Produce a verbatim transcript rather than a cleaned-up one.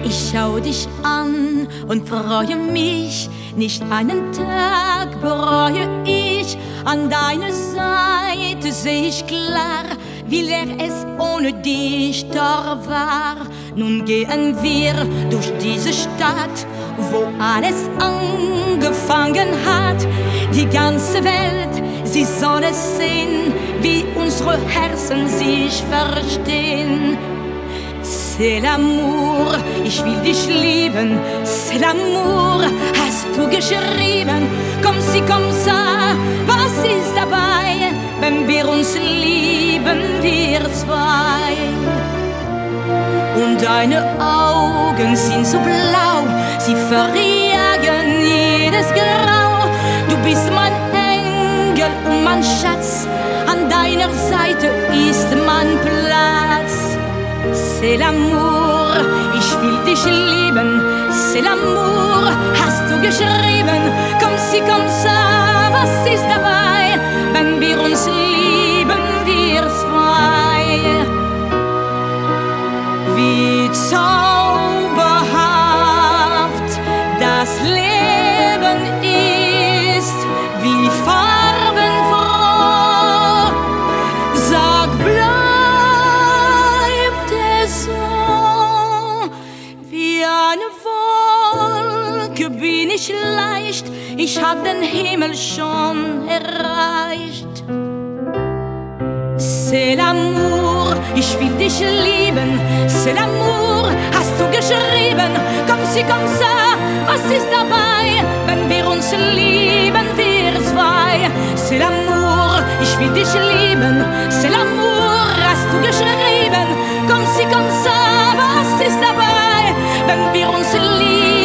Ich schau dich an und freue mich, nicht einen Tag bereue ich. An deiner Seite seh ich klar, wie leer es ohne dich da war. Nun gehen wir durch diese Stadt, wo alles angefangen hat. Die ganze Welt, sie soll es sehen, wie unsere Herzen sich verstehen. C'est l'amour, ich will dich lieben. C'est l'amour, hast du geschrieben. Comme si, comme ça, was ist dabei, wenn wir uns lieben, wir zwei? Und deine Augen sind so blau, sie verjagen jedes Grau. Du bist mein Engel und mein Schatz, an deiner Seite ist mein Platz. C'est l'amour, ich will dich lieben. C'est l'amour, hast du geschrieben. Comme si, comme ça, was ist dabei, wenn wir uns lieben, wir zwei? Wie zauberhaft das Leben ist, wie farbenfroh. Sag, bleibt es so? Wie eine Wolke bin ich leicht, ich hab den Himmel schon erreicht. C'est l'amour, ich will dich lieben. C'est l'amour, hast du geschrieben. Comme si, comme ça, was ist dabei, wenn wir uns lieben, wir zwei? C'est l'amour, ich will dich lieben. C'est l'amour, hast du geschrieben. Comme si, comme ça, was ist dabei, wenn wir uns lieben?